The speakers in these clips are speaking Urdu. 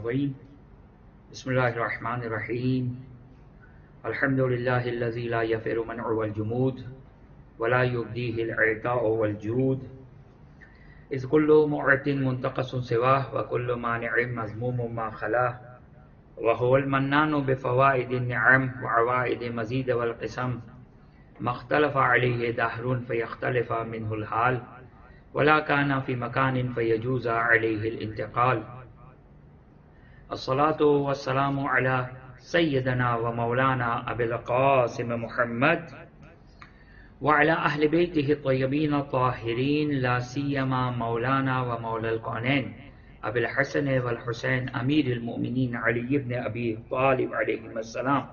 الرحيم. بسم الله الرحمن الرحيم. الحمد لله الذي لا يفر منع والجمود ولا يبديه الإعطاء والجود، إذ كل معط منتقص سواه وكل مانع مذموم ما خلاه، وهو المنان بفوائد النعم وعوائد مزيد والقسم، ما اختلف عليه دهر فيختلف منه الحال، ولا كان في مكان فيجوز عليه الانتقال. الصلاة والسلام على سيدنا ومولانا أبي القاسم محمد وعلى أهل بيته الطيبين الطاهرين، لا سيما مولانا ومولى الكونين أبي الحسن والحسين أمير المؤمنين علي بن أبي طالب عليهم السلام.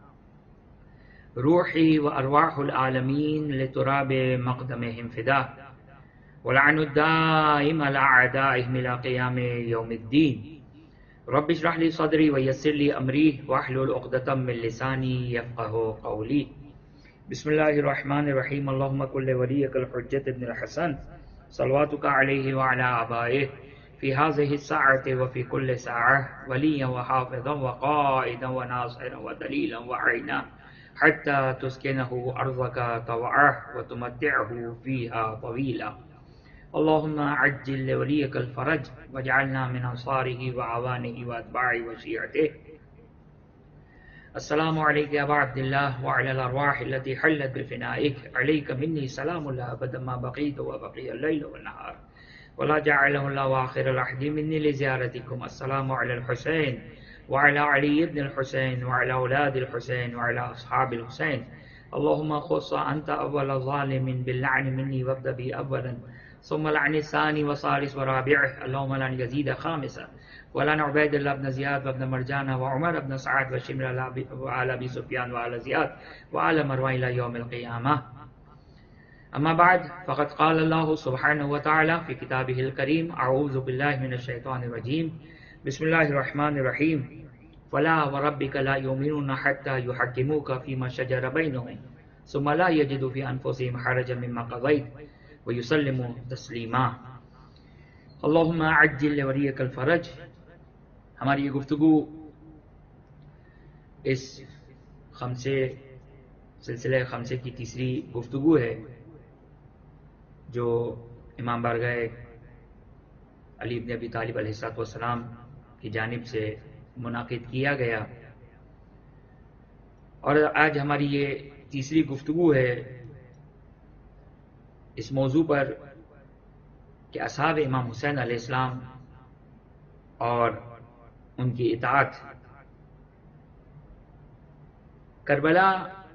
روحي وأرواح العالمين لتراب مقدمهم فداء، ولعن الدائم لأعدائهم إلى قيام يوم الدين. رب اشرح لي صدري ويسر لي أمري واحلل عقدة من لساني يفقه قولي. بسم الله الرحمن الرحيم. اللهم كن لوليك الحجة ابن الحسن صلواتك عليه وعلى آبائه في هذه الساعة وفي كل ساعة وليا وحافظا وقائدا وناصرا ودليلا وعينا، حتى تسكنه أرضك طوعه وتمتعه فيها طويلا. اللهم عجل لوليك الفرج واجعلنا من أنصاره وعوانه وأتباعه وشيعته. السلام عليك يا أبا عبد الله وعلى الأرواح التي حلت بفنائك، عليك مني سلام الله أبدا ما بقيت وبقي الليل والنهار، ولا جعله الله آخر العهد مني لزيارتكم. السلام على الحسين وعلى علي بن الحسين وعلى أولاد الحسين وعلى أصحاب الحسين. اللهم خص أنت أول ظالم باللعن مني وابدأ بي أولا، ثم لعن الثاني وثالث ورابعه، اللهم لن يزيد خامسا، ولن عبيد الله بن زياد وابن مرجانة وعمر بن سعد وشمر وآل أبي سفيان وآل زياد وآل مروان إلى يوم القيامة. أما بعد، فقد قال الله سبحانه وتعالى في كتابه الكريم: أعوذ بالله من الشيطان الرجيم، بسم الله الرحمن الرحيم. فلا وربك لا يؤمنون حتى يحكموك فيما شجر بينهم ثم لا يجدوا في أنفسهم حرجا مما قضيت ويسلموا تسلیما. اللہم عجل لولیک الفرج. ہماری یہ گفتگو اس سلسلہ خمسے کی تیسری گفتگو ہے جو امام بارگاہ علی بن ابی طالب علیہ السلام کی جانب سے منعقد کیا گیا، اور آج ہماری یہ تیسری گفتگو ہے اس موضوع پر کہ اصحاب امام حسین علیہ السلام اور ان کی اطاعت. کربلا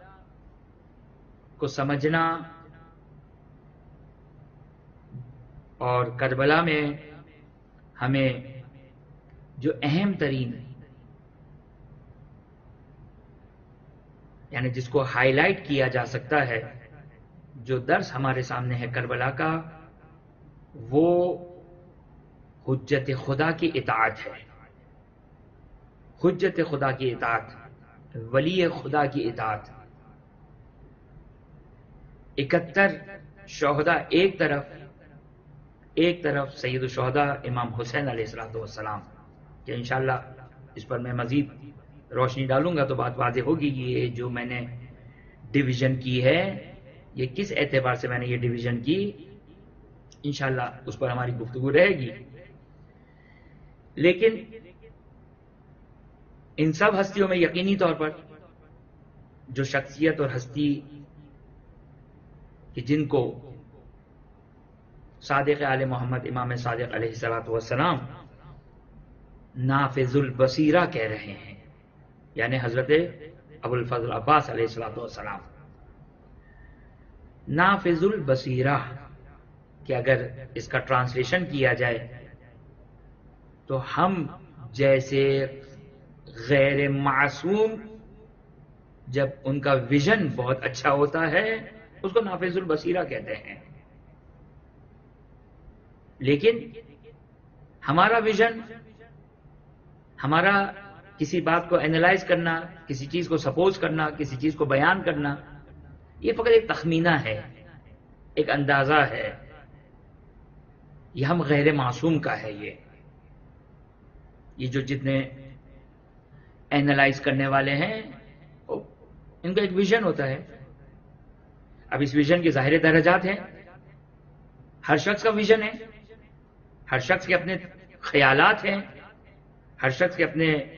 کو سمجھنا اور کربلا میں ہمیں جو اہم ترین یعنی جس کو ہائی لائٹ کیا جا سکتا ہے، جو درس ہمارے سامنے ہے کربلا کا، وہ حجت خدا کی اطاعت ہے. حجت خدا کی اطاعت، ولی خدا کی اطاعت. 71 شہداء ایک طرف سید الشہداء امام حسین علیہ السلام، کہ انشاءاللہ اس پر میں مزید روشنی ڈالوں گا تو بات واضح ہوگی کہ یہ جو میں نے ڈویژن کی ہے یہ کس اعتبار سے میں نے یہ ڈویژن کی. انشاءاللہ اس پر ہماری گفتگو رہے گی. لیکن ان سب ہستیوں میں یقینی طور پر جو شخصیت اور ہستی کہ جن کو صادق آل محمد امام صادق علیہ السلام نافذ البصیرہ کہہ رہے ہیں، یعنی حضرت ابو الفضل عباس علیہ السلام. نافذ البصیرہ کہ اگر اس کا ٹرانسلیشن کیا جائے تو ہم جیسے غیر معصوم جب ان کا ویژن بہت اچھا ہوتا ہے اس کو نافذ البصیرہ کہتے ہیں. لیکن ہمارا ویژن، ہمارا کسی بات کو اینالائز کرنا، کسی چیز کو سپوز کرنا، کسی چیز کو بیان کرنا، یہ فقط ایک تخمینہ ہے، ایک اندازہ ہے. یہ ہم غیر معصوم کا ہے. یہ جو جتنے اینالائز کرنے والے ہیں ان کا ایک ویژن ہوتا ہے. اب اس ویژن کے ظاہر درجات ہیں. ہر شخص کا ویژن ہے, ہر شخص کے اپنے خیالات ہیں, ہر شخص کے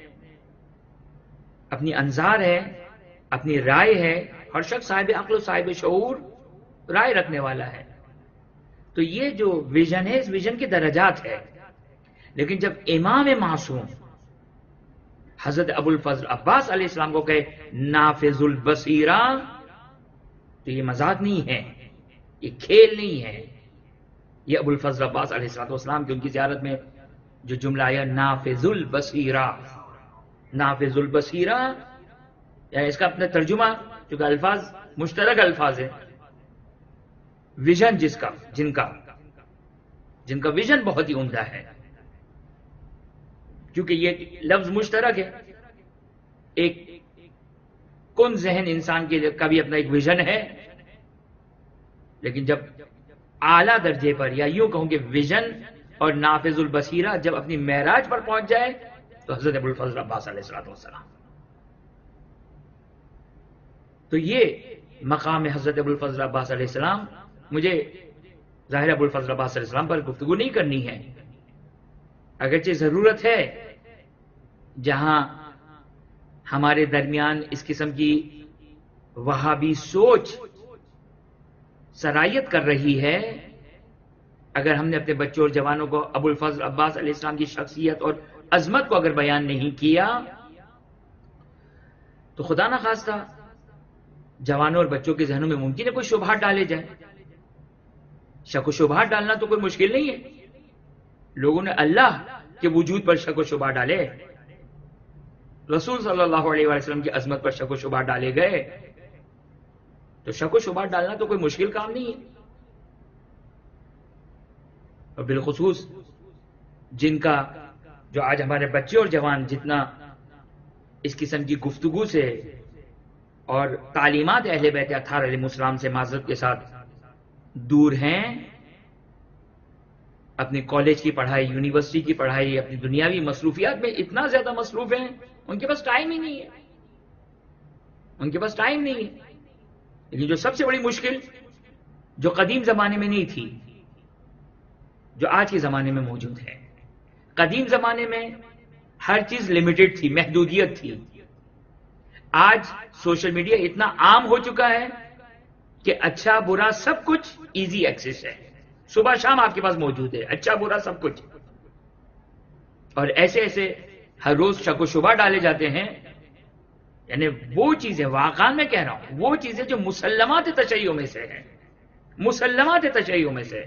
اپنی انظار ہے, اپنی رائے ہے. ہر شخص صاحب عقل و صاحب شعور رائے رکھنے والا ہے. تو یہ جو ویژن ہے اس ویژن کے درجات ہے. لیکن جب امام معصوم حضرت ابو الفضل عباس علیہ السلام کو کہے نافذ البصیرہ, تو یہ مذاق نہیں ہے, یہ کھیل نہیں ہے. یہ ابو الفضل عباس علیہ السلام کی ان کی زیارت میں جو جملہ آیا نافذ البصیرہ, نافذ البصیرہ یعنی اس کا اپنا ترجمہ, چونکہ الفاظ مشترک الفاظ ہیں. ویژن جن کا ویژن بہت ہی عمدہ ہے, کیونکہ یہ لفظ مشترک ہے. ایک کن ذہن انسان کا بھی اپنا ایک ویژن ہے, لیکن جب اعلیٰ درجے پر, یا یوں کہوں کہ ویژن اور نافذ البصیرہ جب اپنی معراج پر پہنچ جائے تو حضرت ابو الفضل عباس علیہ السلام. تو یہ مقام حضرت ابو الفضل عباس علیہ السلام. مجھے ظاہر ابو الفضل عباس علیہ السلام پر گفتگو نہیں کرنی ہے, اگرچہ ضرورت ہے جہاں ہمارے درمیان اس قسم کی وہابی سوچ سرایت کر رہی ہے. اگر ہم نے اپنے بچوں اور جوانوں کو ابو الفضل عباس علیہ السلام کی شخصیت اور عظمت کو اگر بیان نہیں کیا تو خدا نہ خواستہ جوانوں اور بچوں کے ذہنوں میں ممکن ہے کوئی شبہات ڈالے جائیں. شک و شبہات ڈالنا تو کوئی مشکل نہیں ہے. لوگوں نے اللہ کے وجود پر شک و شبہ ڈالے, رسول صلی اللہ علیہ وسلم کی عظمت پر شک و شبہ ڈالے گئے, تو شک و شبہ ڈالنا تو کوئی مشکل کام نہیں ہے. اور بالخصوص جن کا جو آج ہمارے بچے اور جوان جتنا اس قسم کی گفتگو سے اور تعلیمات اہل بیت اطہار علیہ السلام سے معذرت کے ساتھ دور ہیں, اپنی کالج کی پڑھائی, یونیورسٹی کی پڑھائی, اپنی دنیاوی مصروفیات میں اتنا زیادہ مصروف ہیں ان کے پاس ٹائم ہی نہیں ہے, ان کے پاس ٹائم نہیں ہے. لیکن جو سب سے بڑی مشکل جو قدیم زمانے میں نہیں تھی, جو آج کے زمانے میں موجود ہے. قدیم زمانے میں ہر چیز لمیٹڈ تھی, محدودیت تھی. آج سوشل میڈیا اتنا عام ہو چکا ہے کہ اچھا برا سب کچھ ایزی ایکسس ہے, صبح شام آپ کے پاس موجود ہے, اچھا برا سب کچھ. اور ایسے ایسے ہر روز شک و شبہ ڈالے جاتے ہیں. یعنی وہ چیزیں, واقعا میں کہہ رہا ہوں, وہ چیزیں جو مسلمات تشیع میں سے ہیں, مسلمات تشیع میں سے.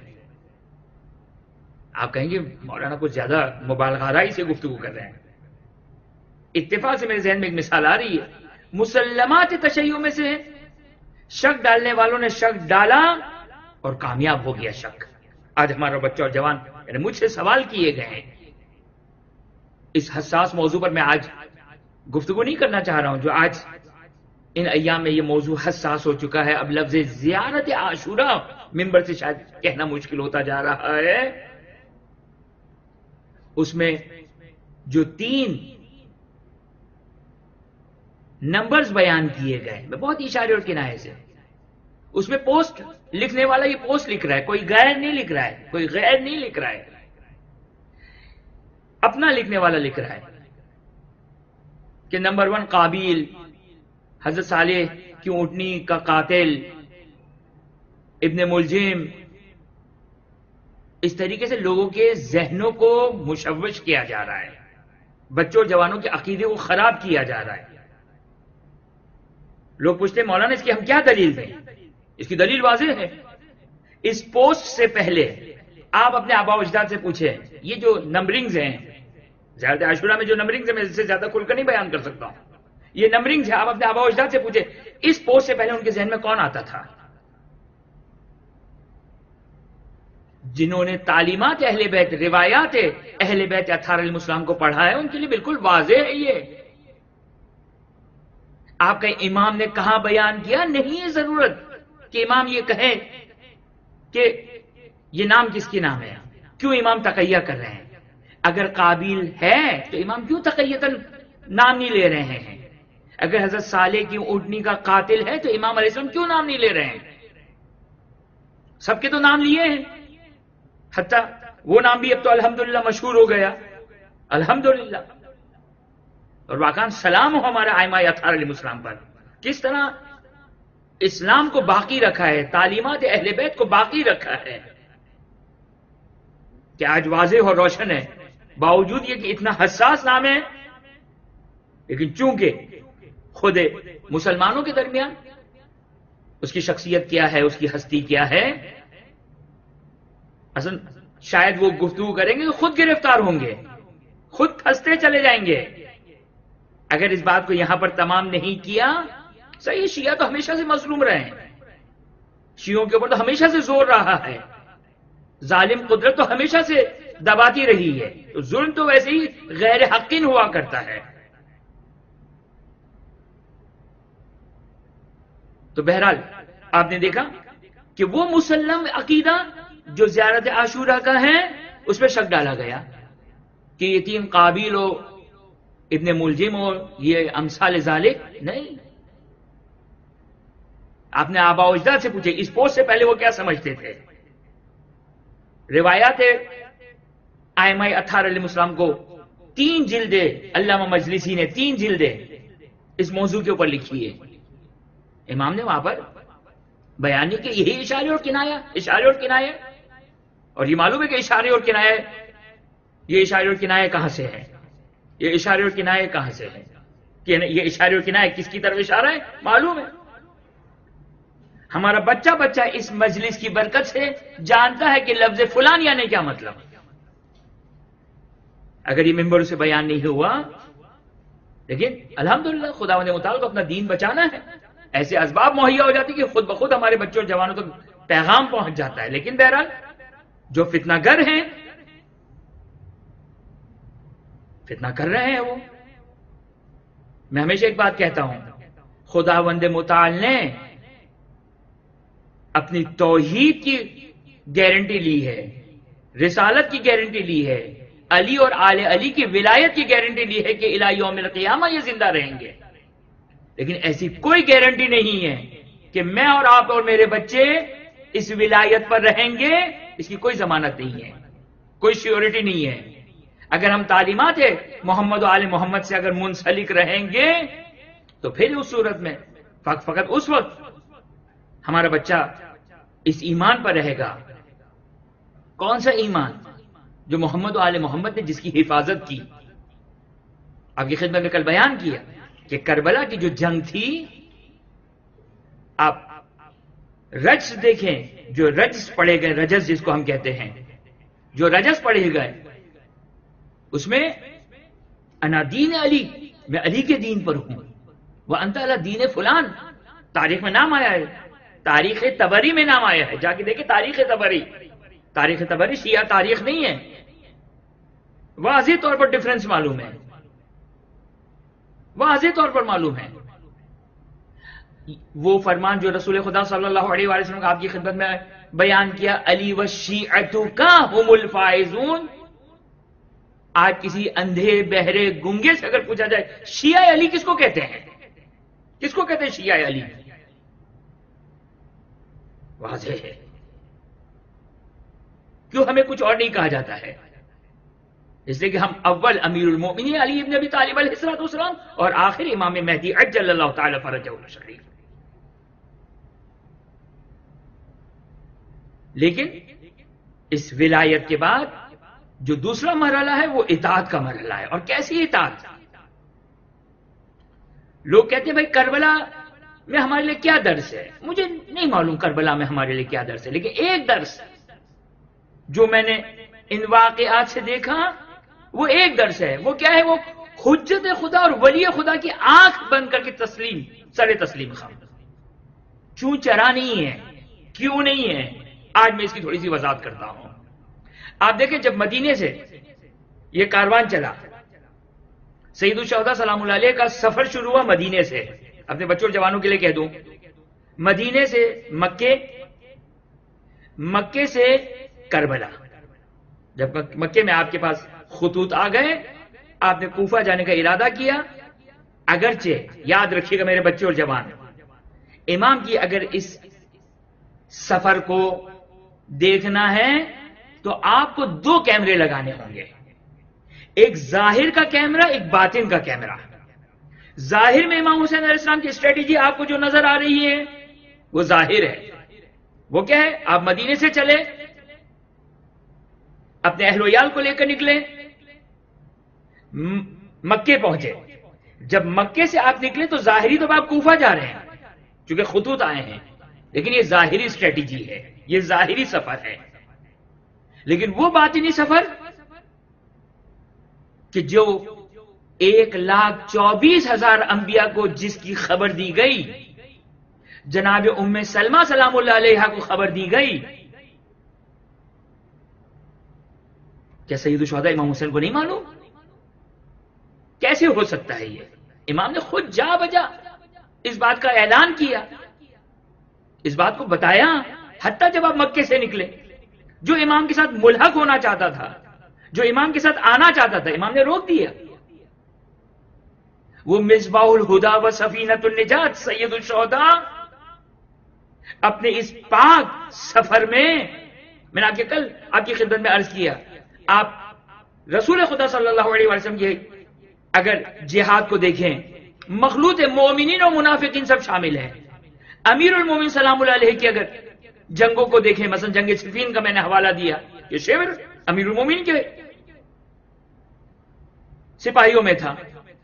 آپ کہیں گے مولانا کچھ زیادہ مبالغہ آرائی سے گفتگو کر رہے ہیں. اتفاق سے میرے ذہن میں ایک مثال آ رہی ہے. مسلمات تشیع میں سے شک ڈالنے والوں نے شک ڈالا اور کامیاب ہو گیا شک. آج ہمارا بچہ اور جوان یعنی مجھ سے سوال کیے گئے ہیں. اس حساس موضوع پر میں آج گفتگو نہیں کرنا چاہ رہا ہوں, جو آج ان ایام میں یہ موضوع حساس ہو چکا ہے. اب لفظ زیارت عاشوراء منبر سے شاید کہنا مشکل ہوتا جا رہا ہے. اس میں جو 3 نمبرز بیان کیے گئے, میں بہت اشارے اور کنایے سے, اس میں پوسٹ لکھنے والا یہ پوسٹ لکھ رہا ہے, کوئی غیر نہیں لکھ رہا ہے, کوئی غیر نہیں لکھ رہا ہے, اپنا لکھنے والا لکھ رہا ہے کہ نمبر 1 قابیل, حضرت صالح کی اونٹنی کا قاتل, ابن ملجم. اس طریقے سے لوگوں کے ذہنوں کو مشوش کیا جا رہا ہے, بچوں اور جوانوں کے عقیدے کو خراب کیا جا رہا ہے. لوگ پوچھتے ہیں مولانا اس کی ہم کیا دلیل دیں؟ اس کی دلیل واضح ہے. اس پوسٹ سے پہلے آپ اپنے آبا و اجداد سے پوچھیں, یہ جو نمبرنگز ہیں, زیارت عاشوراء میں جو نمبرنگز ہیں میں اس سے زیادہ کھل کر نہیں بیان کر سکتا ہوں, یہ نمبرنگز ہیں. آپ اپنے آبا و اجداد سے پوچھیں اس پوسٹ سے پہلے ان کے ذہن میں کون آتا تھا؟ جنہوں نے تعلیمات اہل بیت, روایات اہل بیت اطہار علیہ السلام کو پڑھا ہے, ان کے لیے بالکل واضح ہے یہ. آپ کا امام نے کہاں بیان کیا؟ نہیں ہے ضرورت کہ امام یہ کہے کہ یہ نام کس کی نام ہے. کیوں امام تقیہ کر رہے ہیں؟ اگر قابل ہے تو امام کیوں تقیتاً نام نہیں لے رہے ہیں؟ اگر حضرت صالح کی اونٹنی کا قاتل ہے تو امام علیہ السلام کیوں نام نہیں لے رہے ہیں؟ سب کے تو نام لیے ہیں، حتیٰ وہ نام بھی اب تو الحمدللہ مشہور ہو گیا، الحمدللہ۔ اور واقعا سلام ہو ہمارے ائمہ اطہار علیہ السلام پر، کس طرح اسلام کو باقی رکھا ہے، تعلیمات اہل بیت کو باقی رکھا ہے، کہ آج واضح اور روشن ہے، باوجود یہ کہ اتنا حساس نام ہے، لیکن چونکہ خود مسلمانوں کے درمیان اس کی شخصیت کیا ہے، اس کی ہستی کیا ہے، اصل شاید وہ گفتگو کریں گے تو خود گرفتار ہوں گے، خود پھنستے چلے جائیں گے اگر اس بات کو یہاں پر تمام نہیں کیا۔ صحیح، شیعہ تو ہمیشہ سے مظلوم رہے ہیں، شیعوں کے اوپر تو ہمیشہ سے زور رہا ہے، ظالم قدرت تو ہمیشہ سے دباتی رہی ہے، تو ظلم تو ویسے ہی غیر حقین ہوا کرتا ہے۔ تو بہرحال آپ نے دیکھا کہ وہ مسلم عقیدہ جو زیارت عاشورہ کا ہے اس پہ شک ڈالا گیا کہ یہ تین قابل ہو، ابن ملجم ہو، یہ امثال ذالک نہیں۔ آپ نے آبا و اجداد سے پوچھے اس پوسٹ سے پہلے وہ کیا سمجھتے تھے؟ روایات ائمہ اطہار علیہ السلام کو 3 جلدیں علامہ مجلسی نے 3 جلدیں اس موضوع کے اوپر لکھی ہے۔ امام نے وہاں پر بیان نہیں کہ یہی اشارے اور کنایہ، اشارے اور کنایہ، اور یہ معلوم ہے کہ اشارے اور کنایہ، یہ اشارے اور کنایہ کہاں سے ہے، یہ اشارے اور کنایہ کہاں سے ہے، کہ یہ اشارے اور کنایہ کس کی طرف اشارہ ہے معلوم ہے۔ ہمارا بچہ اس مجلس کی برکت سے جانتا ہے کہ لفظ فلان یعنی کیا مطلب۔ اگر یہ ممبر سے بیان نہیں ہوا، لیکن الحمدللہ خداوند متعال کو اپنا دین بچانا ہے، ایسے اسباب مہیا ہو جاتی کہ خود بخود ہمارے بچوں اور جوانوں تک پیغام پہنچ جاتا ہے۔ لیکن بہرحال جو فتنہ گر ہیں، فتنہ کر رہے ہیں وہ۔ میں ہمیشہ ایک بات کہتا ہوں، خداوند متعال نے اپنی توحید کی گارنٹی لی ہے، رسالت کی گارنٹی لی ہے، علی اور آل علی کی ولایت کی گارنٹی لی ہے کہ الی یوم القیامہ یہ زندہ رہیں گے، لیکن ایسی کوئی گارنٹی نہیں ہے کہ میں اور آپ اور میرے بچے اس ولایت پر رہیں گے، اس کی کوئی ضمانت نہیں ہے، کوئی شیورٹی نہیں ہے۔ اگر ہم تعلیمات محمد و آل محمد سے اگر منسلک رہیں گے تو پھر اس صورت میں فقط اس وقت ہمارا بچہ اس ایمان پر رہے گا۔ کون سا ایمان؟ جو محمد و آل محمد نے جس کی حفاظت کی۔ آپ کی خدمت میں کل بیان کیا کہ کربلا کی جو جنگ تھی، آپ رجس دیکھیں، جو رجس پڑے گئے، رجس جس کو ہم کہتے ہیں، جو رجس پڑے گئے اس میں انا دین علی، میں علی کے دین پر ہوں، وانت علی دین فلان، تاریخ میں نام آیا ہے، تاریخ طبری میں نام آیا ہے، جا کے دیکھیں تاریخ طبری، تاریخ طبری شیعہ تاریخ نہیں ہے، واضح طور پر ڈفرنس معلوم ہے، واضح طور پر معلوم ہے۔ وہ فرمان جو رسول خدا صلی اللہ علیہ وآلہ وسلم کا آپ کی خدمت میں بیان کیا، علی والشیعۃ هم الفائزون، آج کسی اندھے بہرے گنگے سے اگر پوچھا جائے شیعہ علی کس کو کہتے ہیں، کس کو کہتے ہیں شیعہ علی، واضح ہے۔ کیوں ہمیں کچھ اور نہیں کہا جاتا ہے؟ اس لیے کہ ہم اول امیر المؤمنین علی ابن ابی طالب علیہ السلام اور آخر امام مہدی عجل اللہ تعالی فرجہ الشریف۔ لیکن اس ولایت کے بعد جو دوسرا مرحلہ ہے وہ اطاعت کا مرحلہ ہے۔ اور کیسی اطاعت؟ لوگ کہتے ہیں بھائی کربلا میں ہمارے لیے کیا درس ہے؟ مجھے نہیں معلوم کربلا میں ہمارے لیے کیا درس ہے، لیکن ایک درس جو میں نے ان واقعات سے دیکھا وہ ایک درس ہے۔ وہ کیا ہے؟ وہ حجت خدا اور ولی خدا کی آنکھ بند کر کے تسلیم، سر تسلیم خام، چوں چرا نہیں ہے، کیوں نہیں ہے۔ آج میں اس کی تھوڑی سی وضاحت کرتا ہوں۔ آپ دیکھیں جب مدینے سے یہ کاروان چلا، سید الشہداء سلام اللہ علیہ کا سفر شروع ہوا مدینے سے، اپنے بچوں اور جوانوں کے لیے کہہ دوں، مدینے سے مکے سے کربلا۔ جب مکے میں آپ کے پاس خطوط آ گئے، آپ نے کوفہ جانے کا ارادہ کیا. اگرچہ یاد رکھیے گا میرے بچے اور جوان، امام کی اگر اس سفر کو دیکھنا ہے تو آپ کو 2 کیمرے لگانے ہوں گے، ایک ظاہر کا کیمرہ، ایک باطن کا کیمرہ. ظاہر میں امام حسین علیہ السلام کی اسٹریٹجی آپ کو جو نظر آ رہی ہے وہ ظاہر ہے. وہ کیا ہے؟ آپ مدینے سے چلے، اپنے اہل و عیال کو لے کر نکلے، مکے پہنچے. جب مکے سے آپ نکلے تو ظاہری تو آپ کوفہ جا رہے ہیں چونکہ خطوط آئے ہیں، لیکن یہ ظاہری اسٹریٹجی ہے، یہ ظاہری سفر ہے. لیکن وہ باطنی سفر کہ جو 1,24,000 انبیاء کو جس کی خبر دی گئی، جناب ام سلمہ سلام اللہ علیہا کو خبر دی گئی، کیا سید الشہداء امام حسین کو نہیں معلوم؟ کیسے ہو سکتا ہے یہ؟ امام نے خود جا بجا اس بات کا اعلان کیا، اس بات کو بتایا. حتیٰ جب آپ مکے سے نکلے، جو امام کے ساتھ ملحق ہونا چاہتا تھا، جو امام کے ساتھ آنا چاہتا تھا، امام نے روک دیا. وہ مصباح الہدا و سفینۃ النجات سید الشہداء اپنے اس پاک سفر میں نے کل آپ کی خدمت میں عرض کیا، آپ رسول خدا صلی اللہ علیہ وسلم کی اگر جہاد کو دیکھیں، مخلوط مومنین اور منافقین سب شامل ہیں. امیر المومنین سلام اللہ علیہ کی اگر جنگوں کو دیکھیں، مثلا جنگ صفین کا میں نے حوالہ دیا، یہ شعر امیر المومنین کے سپاہیوں میں تھا،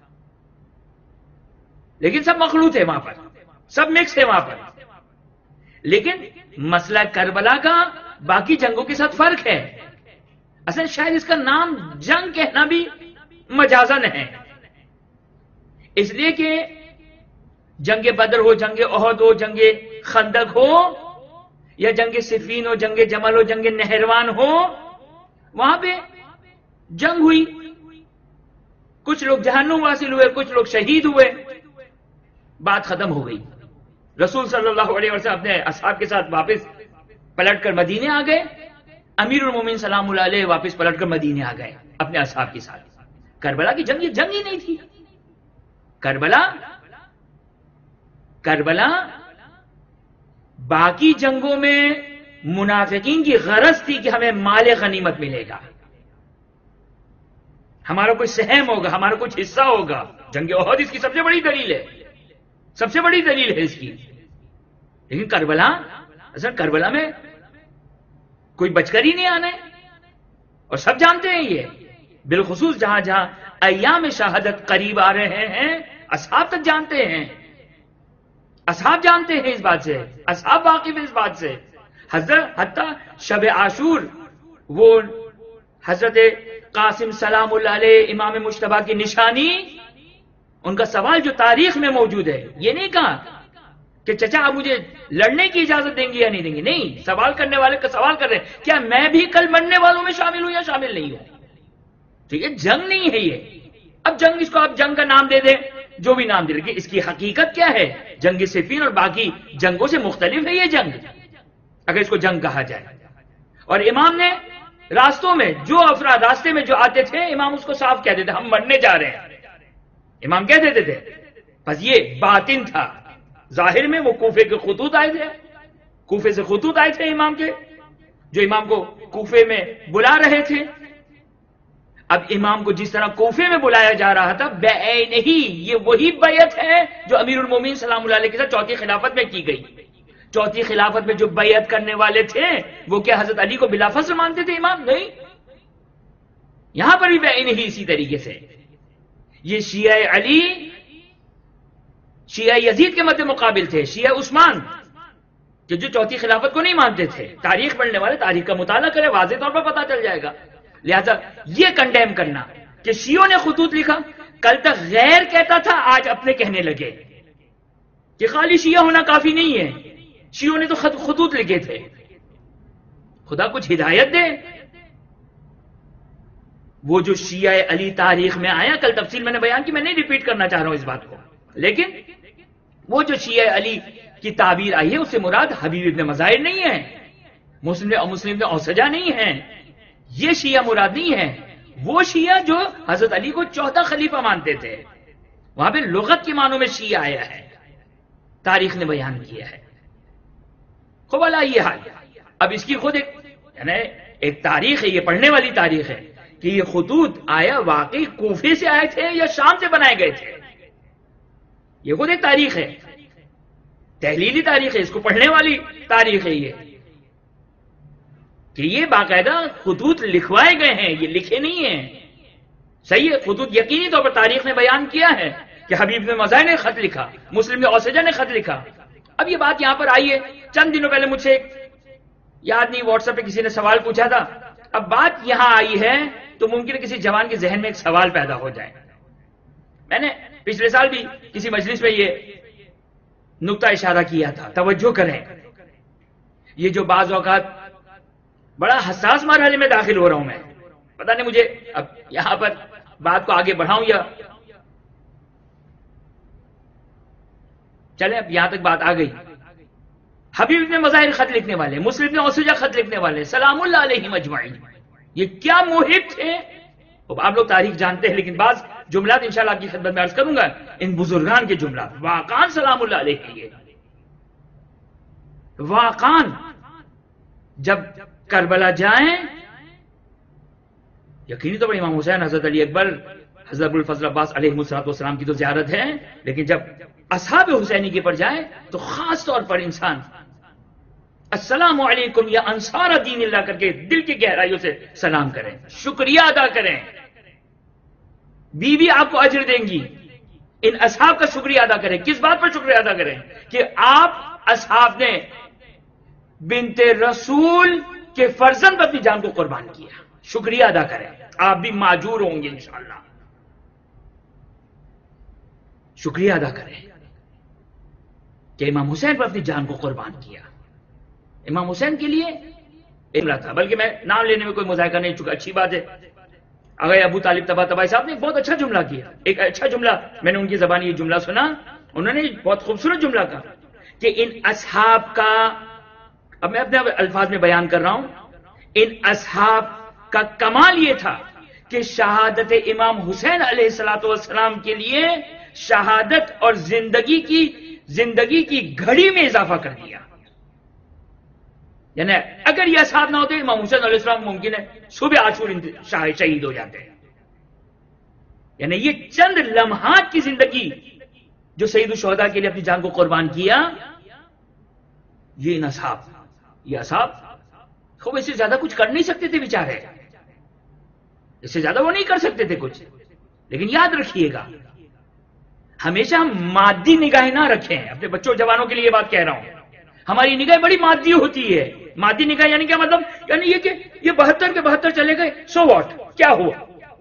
لیکن سب مخلوط ہے وہاں پر، سب مکس ہے وہاں پر. لیکن مسئلہ کربلا کا باقی جنگوں کے ساتھ فرق ہے. اصل شاید اس کا نام جنگ کہنا بھی مجازن ہے، اس لیے کہ جنگ بدر ہو، جنگ احد ہو، جنگ خندق ہو، یا جنگ صفین ہو، جنگ جمل ہو، جنگ نہروان ہو، وہاں پہ جنگ ہوئی، کچھ لوگ جہنم واصل ہوئے، کچھ لوگ شہید ہوئے، بات ختم ہو گئی. رسول صلی اللہ علیہ وسلم اپنے اصحاب کے ساتھ واپس پلٹ کر مدینے آ گئے. امیر المومنین سلام اللہ علیہ واپس پلٹ کر مدینے آ گئے اپنے اصحاب کے ساتھ. کربلا کی جنگ یہ جنگ ہی نہیں تھی. کربلا باقی جنگوں میں منافقین کی غرض تھی کہ ہمیں مال غنیمت ملے گا، ہمارا کوئی سہم ہوگا، ہمارا کچھ حصہ ہوگا. جنگ احد اس کی سب سے بڑی دلیل ہے، سب سے بڑی دلیل ہے اس کی. لیکن کربلا میں کوئی بچ کر ہی نہیں آنا ہے، اور سب جانتے ہیں یہ. بالخصوص جہاں جہاں ایام شہادت قریب آ رہے ہیں، اصحاب تک جانتے ہیں، اصحاب جانتے ہیں اس بات سے، اصحاب واقف ہیں اس بات سے. حتیٰ شب عاشور وہ حضرت قاسم سلام اللہ علیہ امام مجتبیٰ کی نشانی، ان کا سوال جو تاریخ میں موجود ہے، یہ نہیں کہا کہ چچا آپ مجھے لڑنے کی اجازت دیں گے یا نہیں دیں گے. نہیں، سوال کرنے والے کا سوال کر رہے ہیں کیا میں بھی کل مرنے والوں میں شامل ہوں یا شامل نہیں ہوں. ٹھیک ہے، جنگ نہیں ہے یہ. اب جنگ، اس کو آپ جنگ کا نام دے دیں، جو بھی نام دے رکھے، اس کی حقیقت کیا ہے؟ جنگ صفین اور باقی جنگوں سے مختلف ہے یہ جنگ، اگر اس کو جنگ کہا جائے. اور امام نے راستوں میں جو افراد راستے میں جو آتے تھے، امام اس کو صاف کہہ دیتے ہم مرنے جا رہے ہیں، امام کہہ دیتے تھے. بس یہ باطن تھا. ظاہر میں وہ کوفے کے خطوط آئے تھے، کوفے سے خطوط آئے تھے امام کے، جو امام کو کوفے میں بلا رہے تھے. اب امام کو جس طرح کوفے میں بلایا جا رہا تھا، بعین ہی یہ وہی بیعت ہے جو امیر المومنین سلام اللہ علیہ کے ساتھ چوتھی خلافت میں کی گئی. چوتھی خلافت میں جو بیعت کرنے والے تھے وہ کیا حضرت علی کو بلا فصل مانتے تھے امام؟ نہیں، یہاں پر بھی بعین ہی اسی طریقے سے. یہ شیعہ علی شیعہ یزید کے مد مقابل تھے، شیعہ عثمان کہ جو چوتھی خلافت کو نہیں مانتے تھے. تاریخ پڑھنے والے تاریخ کا مطالعہ کرے، واضح طور پر پتا چل جائے گا. لہذا یہ کنڈیم کرنا کہ شیعوں نے خطوط لکھا، کل تک غیر کہتا تھا، آج اپنے کہنے لگے کہ خالی شیعہ ہونا کافی نہیں ہے، شیعوں نے تو خطوط لکھے تھے. خدا کچھ ہدایت دے. وہ جو شیعہ علی تاریخ میں آیا، کل تفصیل میں نے بیان کی، میں نہیں ریپیٹ کرنا چاہ رہا ہوں اس بات کو، لیکن وہ جو شیعہ علی کی تعبیر آئی ہے اس سے مراد حبیب ابن مظاہر نہیں ہے، مسلم ابن اوسجا نہیں ہے، یہ شیعہ مراد نہیں ہے. وہ شیعہ جو حضرت علی کو چوتھا خلیفہ مانتے تھے، وہاں پہ لغت کے معنوں میں شیعہ آیا ہے، تاریخ نے بیان کیا ہے. خوب اللہ یہ حال. اب اس کی خود ایک تاریخ ہے، یہ پڑھنے والی تاریخ ہے کہ یہ خطوط آیا واقعی کوفے سے آئے تھے یا شام سے بنائے گئے تھے. یہ خود ایک تاریخ ہے، تحلیلی تاریخ ہے، اس کو پڑھنے والی تاریخ ہے یہ، کہ یہ باقاعدہ خطوط لکھوائے گئے ہیں، یہ لکھے نہیں ہیں. صحیح ہے، خطوط یقینی طور پر تاریخ نے بیان کیا ہے کہ حبیب بن مظاہر نے خط لکھا، مسلم بن اوسجہ نے خط لکھا. اب یہ بات یہاں پر آئی ہے، چند دنوں پہلے مجھ سے یاد نہیں واٹس ایپ پہ کسی نے سوال پوچھا تھا. اب بات یہاں آئی ہے تو ممکن ہے کسی جوان کے ذہن میں ایک سوال پیدا ہو جائے. میں نے پچھلے سال بھی کسی مجلس میں یہ نقطہ اشارہ کیا تھا، توجہ کریں. یہ جو بعض اوقات بڑا حساس مرحلے میں داخل ہو رہا ہوں میں، پتہ نہیں مجھے اب یہاں پر بات کو آگے بڑھاؤں یا چلیں. اب یہاں تک بات آ گئی. حبیب ابن مظاہر خط لکھنے والے، مسلم ابن اوسجہ خط لکھنے والے، سلام اللہ علیہم اجمعین، یہ کیا موہب تھے. آپ لوگ تاریخ جانتے ہیں لیکن بعض جملات انشاءاللہ آپ کی خدمت میں عرض کروں گا، ان بزرگان کے جملات واقعان سلام اللہ علیہ. یہ واقعان جب کربلا جائیں، یقینی طور پر امام حسین، حضرت علی اکبر، حضرت ابوالفضل عباس علیہ السلام کی تو زیارت ہے، لیکن جب اصحاب حسینی کے پر جائیں تو خاص طور پر انسان السلام علیکم یا انصار دین اللہ کر کے دل کی گہرائیوں سے سلام کریں، شکریہ ادا کریں. بیوی آپ کو اجر دیں گی، ان اصحاب کا شکریہ ادا کریں. کس بات پر شکریہ ادا کریں؟ کہ آپ اصحاب نے بنت رسول کے فرزند پر اپنی جان کو قربان کیا. شکریہ ادا کریں، آپ بھی معجور ہوں گے انشاءاللہ. شکریہ ادا کریں کہ امام حسین پر اپنی جان کو قربان کیا. امام حسین کے لیے جملہ تھا، بلکہ میں نام لینے میں کوئی مذائقہ نہیں، چکا اچھی بات ہے. اگر ابو طالب طباطبائی صاحب نے ایک بہت اچھا جملہ کیا، ایک اچھا جملہ میں نے ان کی زبان یہ جملہ سنا، انہوں نے بہت خوبصورت جملہ کہا کہ ان اصحاب کا، اب میں اپنے الفاظ میں بیان کر رہا ہوں، ان اصحاب کا کمال یہ تھا کہ شہادت امام حسین علیہ السلام کے لیے شہادت اور زندگی کی گھڑی میں اضافہ کر دیا. یعنی اگر یہ اصحاب نہ ہوتے امام حسین علیہ السلام ممکن ہے صبح عاشور شہید ہو جاتے ہیں. یعنی یہ چند لمحات کی زندگی جو سید الشہداء کے لیے اپنی جان کو قربان کیا، یہ ان اصحاب، یہ اصحاب خوب اس سے زیادہ کچھ کر نہیں سکتے تھے بیچارے، اس سے زیادہ وہ نہیں کر سکتے تھے کچھ. لیکن یاد رکھیے گا، ہمیشہ ہم مادی نگاہیں نہ رکھیں. اپنے بچوں جوانوں کے لیے یہ بات کہہ رہا ہوں، ہماری نگاہ بڑی مادی ہوتی ہے. مادی نگاہ یعنی کیا مطلب؟ یعنی یہ کہ یہ 72 کے 72 چلے گئے، سو واٹ، کیا ہوا؟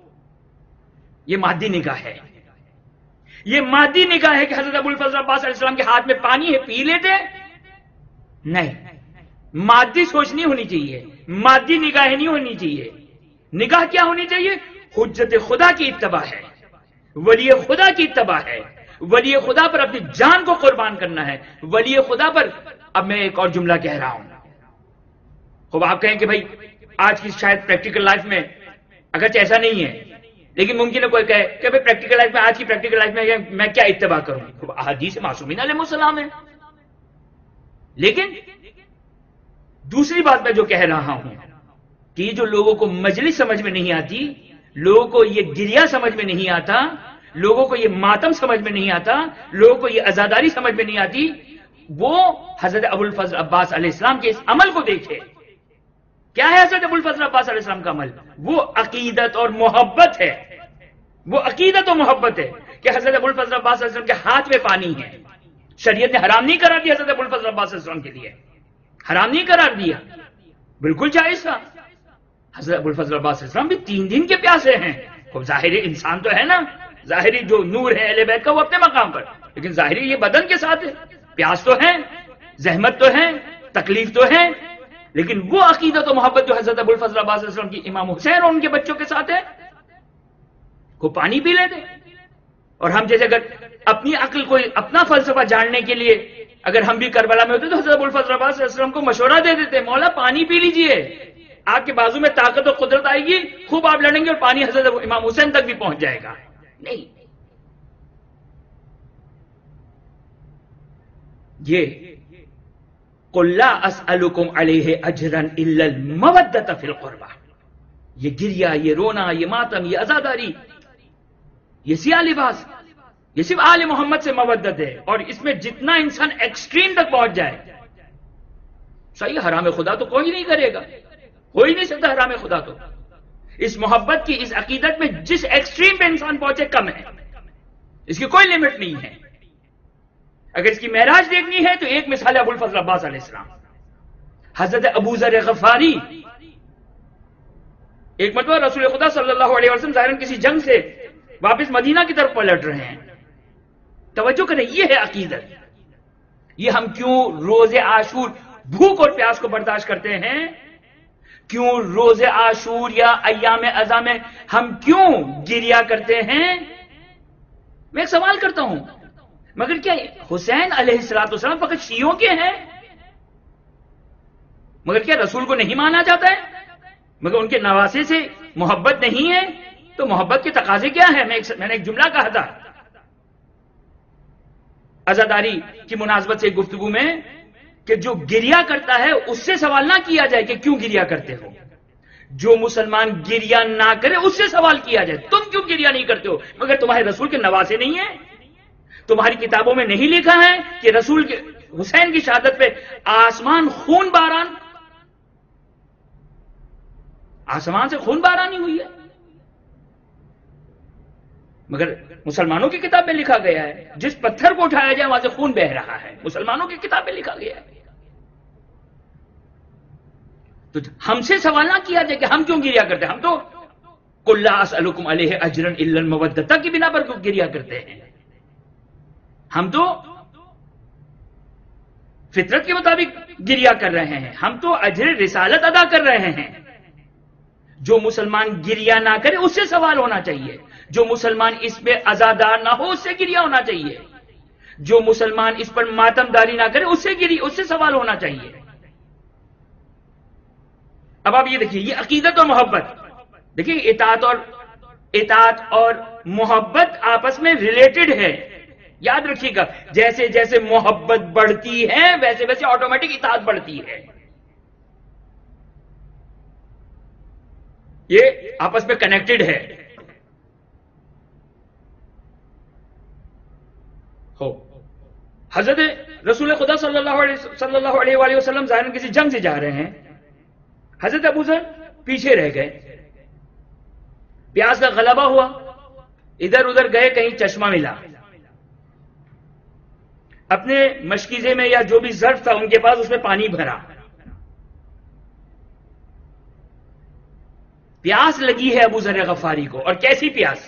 یہ مادی نگاہ ہے. یہ مادی نگاہ ہے کہ حضرت ابوالفضل عباس علیہ السلام کے ہاتھ میں پانی ہے، پی لیتے؟ نہیں، مادی سوچ نہیں ہونی چاہیے، مادی نگاہ نہیں ہونی چاہیے. نگاہ کیا ہونی چاہیے؟ حجت خدا کی اتباع ہے، ولی خدا کی اتباع ہے، ولی خدا پر اپنی جان کو قربان کرنا ہے، ولی خدا پر. اب میں ایک اور جملہ کہہ رہا ہوں. خوب آپ کہیں کہ بھائی آج کی شاید پریکٹیکل لائف میں اگرچہ ایسا نہیں ہے، لیکن ممکن ہے کوئی کہے کہ بھائی پریکٹیکل لائف میں، آج کی پریکٹیکل لائف میں میں کیا اتباع کروں؟ خوب احادیث معصومین علیہ السلام ہے. لیکن دوسری بات میں جو کہہ رہا ہوں کہ یہ جو لوگوں کو مجلس سمجھ میں نہیں آتی، لوگوں کو یہ گریہ سمجھ میں نہیں آتا، لوگوں کو یہ ماتم سمجھ میں نہیں آتا، لوگوں کو یہ عزاداری سمجھ میں نہیں آتی، وہ حضرت ابوالفضل عباس علیہ السلام کے اس عمل کو دیکھے. کیا ہے حضرت ابوالفضل عباس علیہ السلام کا عمل؟ وہ عقیدت اور محبت ہے. وہ عقیدت اور محبت ہے کہ حضرت ابوالفضل عباس علیہ السلام کے ہاتھ میں پانی ہے. شریعت نے حرام نہیں قرار دیا حضرت ابوالفضل عباس علیہ السلام کے لیے، حرام نہیں قرار دیا، بالکل جائز تھا. حضرت ابوالفضل عباس علیہ السلام بھی 3 دن کے پیاسے ہیں. خب ظاہری انسان تو ہے نا، ظاہری جو نور ہے اہل بیت کا وہ اپنے مقام پر، لیکن ظاہری یہ بدن کے ساتھ ہے. پیاس تو ہے، زحمت تو ہے، تکلیف تو ہے، لیکن وہ عقیدت و محبت جو حضرت ابوالفضل عباس علیہ السلام کی امام حسین اور ان کے بچوں کے ساتھ ہے، کو پانی پی لیتے. اور ہم جیسے اگر اپنی عقل کو، اپنا فلسفہ جاننے کے لیے اگر ہم بھی کربلا میں ہوتے تو حضرت ابوالفضل عباس علیہ السلام کو مشورہ دے دیتے، مولا پانی پی لیجئے، آپ کے بازو میں طاقت و قدرت آئے گی، خوب آپ لڑیں گے اور پانی حضرت امام حسین تک بھی پہنچ جائے گا. نہیں، یہ قُلْ لَا أَسْأَلُكُمْ عَلَيْهِ أَجْرًا إِلَّا الْمَوَدَّةَ فِي الْقُرْبَى. یہ گریا، یہ رونا، یہ ماتم، یہ عزاداری، یہ سیاہ لباس، یہ صرف آل محمد سے مودت ہے. اور اس میں جتنا انسان ایکسٹریم تک پہنچ جائے، صحیح حرام خدا تو کوئی نہیں کرے گا، ہو ہی نہیں سکتا حرام خدا. تو اس محبت کی، اس عقیدت میں جس ایکسٹریم پہ انسان پہنچے کم ہے، اس کی کوئی لمٹ نہیں ہے. اگر اس کی معراج دیکھنی ہے تو ایک مثال ہے ابو الفضل عباس علیہ السلام. حضرت ابو ذر غفاری ایک مرتبہ رسول خدا صلی اللہ علیہ وسلم ظاہراً کسی جنگ سے واپس مدینہ کی طرف پلٹ رہے ہیں. توجہ کریں، یہ ہے عقیدت. یہ ہم کیوں روز عاشور بھوک اور پیاس کو برداشت کرتے ہیں؟ کیوں روز عاشور یا ایام عزا میں ہم کیوں گریا کرتے ہیں؟ میں ایک سوال کرتا ہوں، مگر کیا حسین علیہ السلام فقط شیعوں کے ہیں؟ مگر کیا رسول کو نہیں مانا جاتا ہے؟ مگر ان کے نواسے سے محبت نہیں ہے؟ تو محبت کے تقاضے کیا ہیں؟ میں نے ایک جملہ کہا تھا عزاداری کی مناسبت سے گفتگو میں کہ جو گریا کرتا ہے اس سے سوال نہ کیا جائے کہ کیوں گریا کرتے ہو. جو مسلمان گریا نہ کرے اس سے سوال کیا جائے تم کیوں گریا نہیں کرتے ہو؟ مگر تمہارے رسول کے نواسے نہیں ہیں؟ تمہاری کتابوں میں نہیں لکھا ہے کہ رسول کے حسین کی شہادت پہ آسمان خون باران، آسمان سے خون بارانی ہوئی ہے؟ مگر مسلمانوں کی کتاب میں لکھا گیا ہے جس پتھر کو اٹھایا جائے وہاں سے خون بہ رہا ہے. مسلمانوں کی کتاب میں لکھا گیا ہے. تو ہم سے سوال نہ کیا جائے کہ ہم کیوں گریا کرتے ہیں. ہم تو قُلْ لَا أَسْأَلُكُمْ عَلَيْهِ أَجْرًا إِلَّا الْمَوَدَّةَ کی بنا پر کیوں گریا کرتے ہیں؟ ہم تو فطرت کے مطابق گریا کر رہے ہیں. ہم تو اجر رسالت ادا کر رہے ہیں. جو مسلمان گریا نہ کرے اس سے سوال ہونا چاہیے. جو مسلمان اس پہ عزادار نہ ہو اس سے گریا ہونا چاہیے. جو مسلمان اس پر ماتم داری نہ کرے اس سے سوال ہونا چاہیے. اب آپ یہ دیکھیے، یہ عقیدت اور محبت. دیکھیے اطاعت اور محبت آپس میں ریلیٹڈ ہے. یاد رکھیے گا، جیسے جیسے محبت بڑھتی ہے ویسے ویسے آٹومیٹک اطاعت بڑھتی ہے. یہ آپس میں کنیکٹڈ ہے. حضرت رسول خدا صلی اللہ علیہ وآلہ وسلم ظاہراً کسی جنگ سے جا رہے ہیں. حضرت ابو ذر پیچھے رہ گئے. پیاس کا غلبہ ہوا، ادھر ادھر گئے، کہیں چشمہ ملا. اپنے مشکیزے میں یا جو بھی ظرف تھا ان کے پاس، اس میں پانی بھرا. پیاس لگی ہے ابو ذر غفاری کو، اور کیسی پیاس!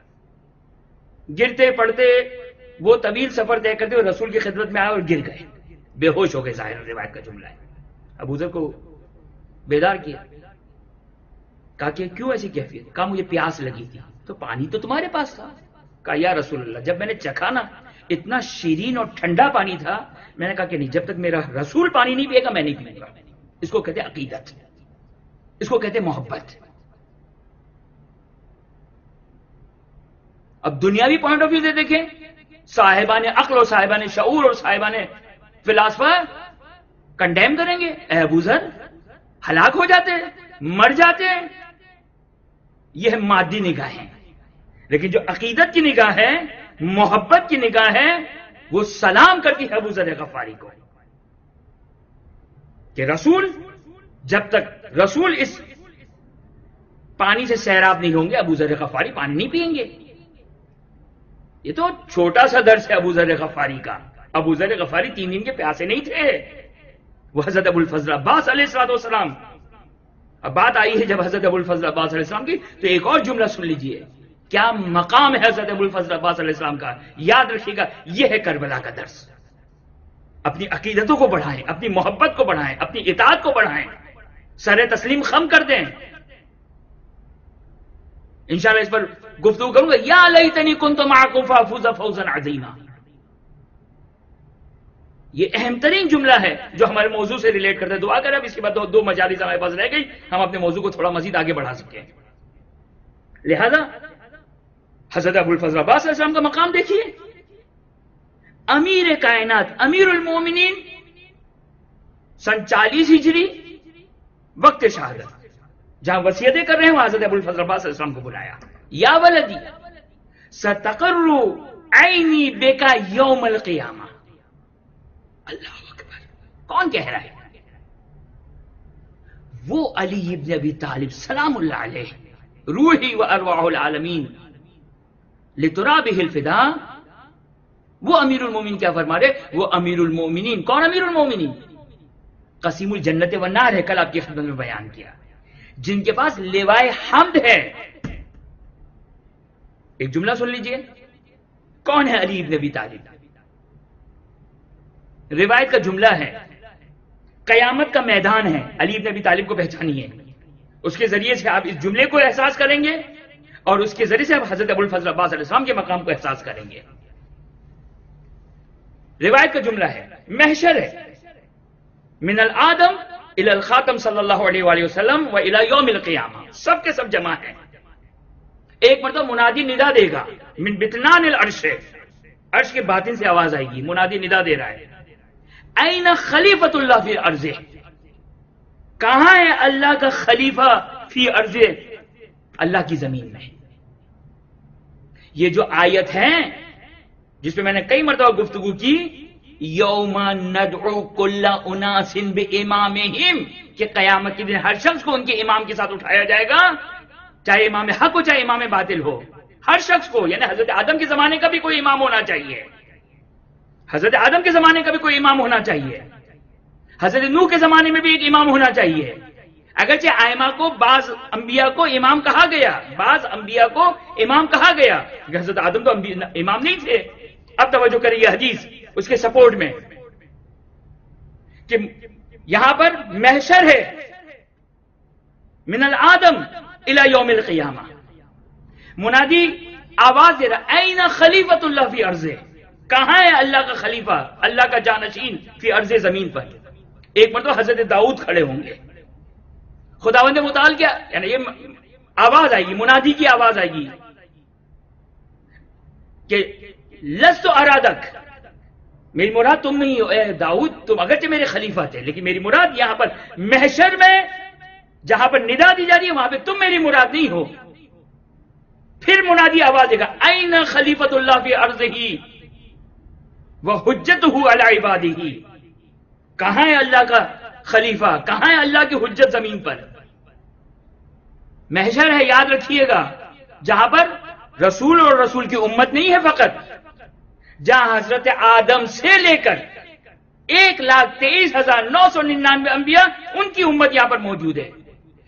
گرتے پڑتے وہ طویل سفر طے کرتے ہوئے رسول کی خدمت میں آئے اور گر گئے، بے ہوش ہو گئے. ظاہر روایت کا جملہ ہے. ابو ذر کو بیدار کیا، کہا کہ کیوں ایسی کیفیت؟ کہا مجھے پیاس لگی تھی. تو پانی تو تمہارے پاس تھا. کہا یا رسول اللہ، جب میں نے چکھا نا اتنا شیرین اور ٹھنڈا پانی تھا، میں نے کہا کہ نہیں، جب تک میرا رسول پانی نہیں پیے گا میں نہیں پیوں گا. اس کو کہتے عقیدت، اس کو کہتے محبت. اب دنیاوی پوائنٹ آف ویو سے دیکھیں، صاحبان عقل اور صاحبان شعور اور صاحبان فلاسفہ کنڈیم کریں گے، اے ابو ذر ہلاک ہو جاتے ہیں، مر جاتے ہیں. یہ ہے مادی نگاہ ہے. لیکن جو عقیدت کی نگاہ ہے، محبت کی نگاہ ہے، وہ سلام کرتی ہے ابو ذر غفاری کو کہ رسول، جب تک رسول اس پانی سے سیراب نہیں ہوں گے ابو ذر غفاری پانی نہیں پئیں گے. یہ تو چھوٹا سا درس ہے ابو ذر غفاری کا. ابو ذر غفاری 3 دن کے پیاسے نہیں تھے. وہ حضرت ابو الفضل عباس علیہ السلام. اب بات آئی ہے جب حضرت ابو الفضل عباس علیہ السلام کی، تو ایک اور جملہ سن لیجئے. کیا مقام ہے حضرت ابو الفضل عباس علیہ السلام کا. یاد رکھیے گا، یہ ہے کربلا کا درس. اپنی عقیدتوں کو بڑھائیں، اپنی محبت کو بڑھائیں، اپنی اطاعت کو بڑھائیں، سر تسلیم خم کر دیں. انشاءاللہ اس پر گفتگو کروں گا. یا لیتنی کنت معکم فافوز فوزا عظیما. یہ اہم ترین جملہ ہے جو ہمارے موضوع سے ریلیٹ کرتا ہے. دعا کریں اب اس کے بعد دو مجالس ہمارے پاس رہ گئی, ہم اپنے موضوع کو تھوڑا مزید آگے بڑھا سکیں. لہذا حضرت ابو الفضل عباس علیہ السلام کا مقام دیکھیے, امیر کائنات, امیر المومنین, سن 40 ہجری وقت شہادت, جہاں وصیتیں کر رہے ہیں وہاں حضرت ابو الفضل عباس علیہ السلام کو بلایا. یا ولدی ستقر عینی بکا یوم القیامہ. اللہ اکبر, کون کہہ رہا ہے؟ وہ علی ابن ابی طالب سلام اللہ علیہ, روحی و ارواح العالمین لترابہ الفدا. وہ امیر المومنین کیا فرما رہے؟ وہ امیر المومنین. کون امیر المومنین؟ قسیم الجنت والنار ہے, کل آپ کی خدمت میں بیان کیا, جن کے پاس لیوائے حمد ہے. ایک جملہ سن لیجئے, کون ہے علی ابن ابی طالب؟ روایت کا جملہ ہے, قیامت کا میدان ہے, علی ابن ابی طالب کو پہچانیے. اس کے ذریعے سے آپ اس جملے کو احساس کریں گے اور اس کے ذریعے سے آپ حضرت ابو الفضل عباس علیہ السلام کے مقام کو احساس کریں گے. روایت کا جملہ ہے, محشر ہے, من الآدم الی الخاتم صلی اللہ علیہ وآلہ وسلم و الی یوم القیامہ, سب کے سب جمع ہیں. ایک مرتبہ منادی ندا دے گا, من بطنان العرش, عرش کے باطن سے آواز آئے گی, منادی ندا دے رہا ہے, این خلیفۃ اللہ فی ارض, کہاں ہے اللہ کا خلیفہ فی ارض, اللہ کی زمین میں. یہ جو آیت ہے جس پہ میں نے کئی مرتبہ گفتگو کی, یوم ندعو کل اناس بامامہم, کہ قیامت کے دن ہر شخص کو ان کے امام کے ساتھ اٹھایا جائے گا, چاہے امام حق ہو چاہے امام باطل ہو. ہر شخص کو, یعنی حضرت آدم کے زمانے کا بھی کوئی امام ہونا چاہیے, حضرت آدم کے زمانے کا بھی کوئی امام ہونا چاہیے, حضرت نوح کے زمانے میں بھی ایک امام ہونا چاہیے. اگرچہ ائمہ کو بعض انبیاء کو امام کہا گیا, بعض انبیاء کو امام کہا گیا, حضرت آدم تو امام نہیں تھے. اب توجہ کریے حدیث اس کے سپورٹ میں, کہ یہاں پر محشر ہے, من الآدم الی یوم القیامہ. منادی آواز دے رہا, این خلیفۃ اللہ فی ارض, کہاں ہے اللہ کا خلیفہ, اللہ کا جانشین فی ارض, زمین پر. ایک مرتبہ حضرت داؤد کھڑے ہوں گے, خداوند متعال کیا, یعنی یہ آواز آئے گی, منادی کی آواز آئے گی کہ لست ارادک, میری مراد تم نہیں ہو اے داؤد, تم اگرچہ میرے خلیفہ تھے لیکن میری مراد یہاں پر محشر میں جہاں پر ندا دی جا رہی ہے وہاں پہ تم میری مراد نہیں ہو. پھر منادی آواز دے گا, این خلیفۃ اللہ فی ارضہ و حجتہ علی عبادہ, کہاں ہے اللہ کا خلیفہ, کہاں ہے اللہ کی حجت زمین پر. محشر ہے, یاد رکھیے گا, جہاں پر رسول اور رسول کی امت نہیں ہے فقط, جہاں حضرت آدم سے لے کر 1,23,999 انبیاء ان کی امت یہاں پر موجود ہے.